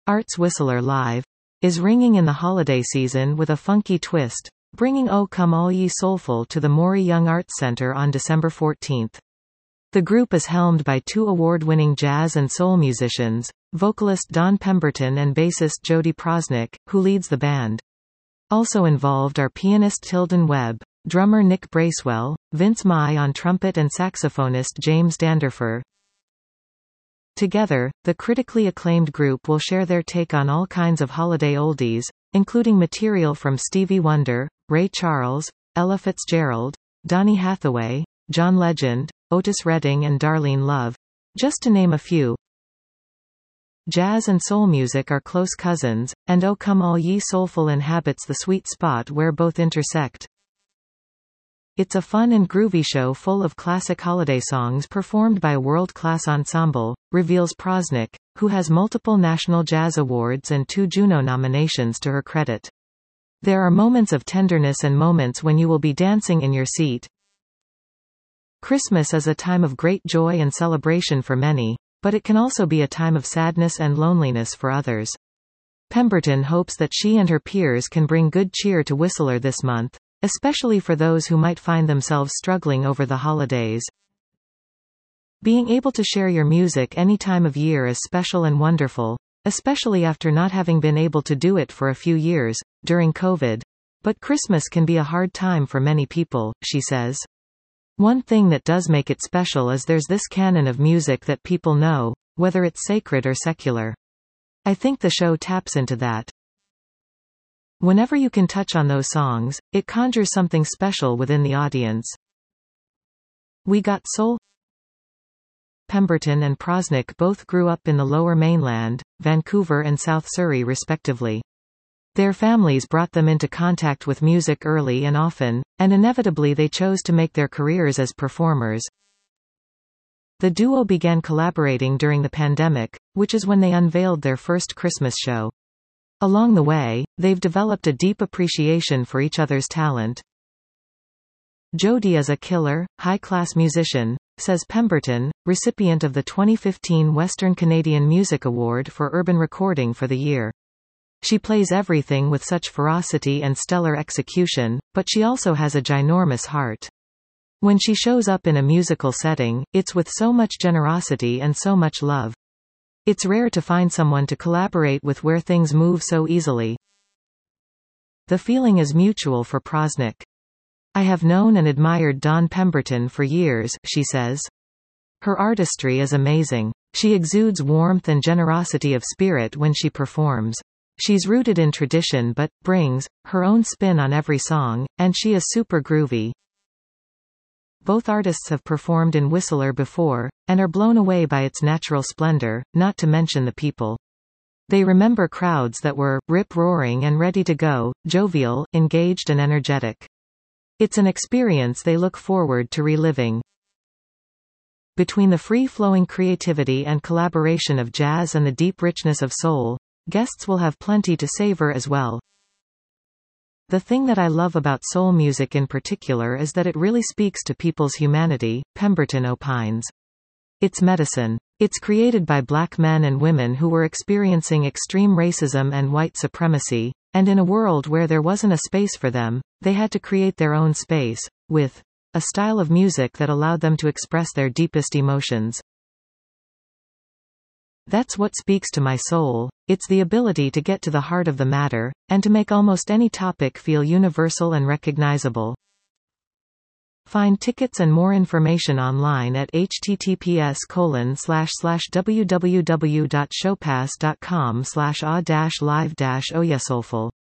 Arts Whistler Live, is ringing in the holiday season with a funky twist, bringing O Come All Ye Soulful to the Maury Young Arts Center on December 14. The group is helmed by two award-winning jazz and soul musicians, vocalist Don Pemberton and bassist Jody Prosnick, who leads the band. Also involved are pianist Tilden Webb, drummer Nick Bracewell, Vince Mai on trumpet and saxophonist James Danderfer. Together, the critically acclaimed group will share their take on all kinds of holiday oldies, including material from Stevie Wonder, Ray Charles, Ella Fitzgerald, Donny Hathaway, John Legend, Otis Redding and Darlene Love, just to name a few. Jazz and soul music are close cousins, and O Come All Ye Soulful inhabits the sweet spot where both intersect. It's a fun and groovy show full of classic holiday songs performed by a world-class ensemble, reveals Prosnick, who has multiple National Jazz Awards and 2 Juno nominations to her credit. There are moments of tenderness and moments when you will be dancing in your seat. Christmas is a time of great joy and celebration for many, but it can also be a time of sadness and loneliness for others. Pemberton hopes that she and her peers can bring good cheer to Whistler this month, especially for those who might find themselves struggling over the holidays. Being able to share your music any time of year is special and wonderful, especially after not having been able to do it for a few years, during COVID. But Christmas can be a hard time for many people, she says. One thing that does make it special is there's this canon of music that people know, whether it's sacred or secular. I think the show taps into that. Whenever you can touch on those songs, it conjures something special within the audience. We got soul. Pemberton and Prosnick both grew up in the Lower Mainland, Vancouver and South Surrey respectively. Their families brought them into contact with music early and often, and inevitably they chose to make their careers as performers. The duo began collaborating during the pandemic, which is when they unveiled their first Christmas show. Along the way, they've developed a deep appreciation for each other's talent. Jody is a killer, high-class musician, says Pemberton, recipient of the 2015 Western Canadian Music Award for Urban Recording for the year. She plays everything with such ferocity and stellar execution, but she also has a ginormous heart. When she shows up in a musical setting, it's with so much generosity and so much love. It's rare to find someone to collaborate with where things move so easily. The feeling is mutual for Prosnick. I have known and admired Don Pemberton for years, she says. Her artistry is amazing. She exudes warmth and generosity of spirit when she performs. She's rooted in tradition but brings her own spin on every song, and she is super groovy. Both artists have performed in Whistler before, and are blown away by its natural splendor, not to mention the people. They remember crowds that were rip-roaring and ready to go, jovial, engaged and energetic. It's an experience they look forward to reliving. Between the free-flowing creativity and collaboration of jazz and the deep richness of soul, guests will have plenty to savor as well. The thing that I love about soul music in particular is that it really speaks to people's humanity, Pemberton opines. It's medicine. It's created by black men and women who were experiencing extreme racism and white supremacy, and in a world where there wasn't a space for them, they had to create their own space, with a style of music that allowed them to express their deepest emotions. That's what speaks to my soul. It's the ability to get to the heart of the matter, and to make almost any topic feel universal and recognizable. Find tickets and more information online at https://www.showpass.com/a-live-oyesoulful.